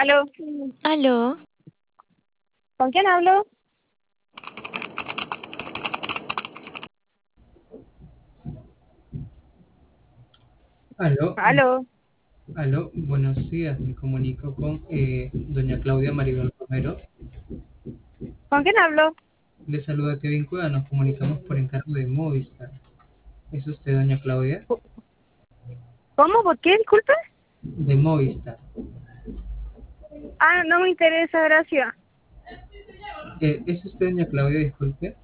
Aló, Aló, ¿con quién hablo? Aló, Aló, aló, buenos días. Me comunico con doña Claudia Maribel Romero. ¿con quién hablo? Le saluda Kevin Cueva. Nos comunicamos por encargo de Movistar. ¿Es usted doña Claudia? ¿Cómo? ¿Por qué? Disculpe. De Movistar. Ah, no me interesa, gracias. ¿Es usted doña Claudia? Disculpe.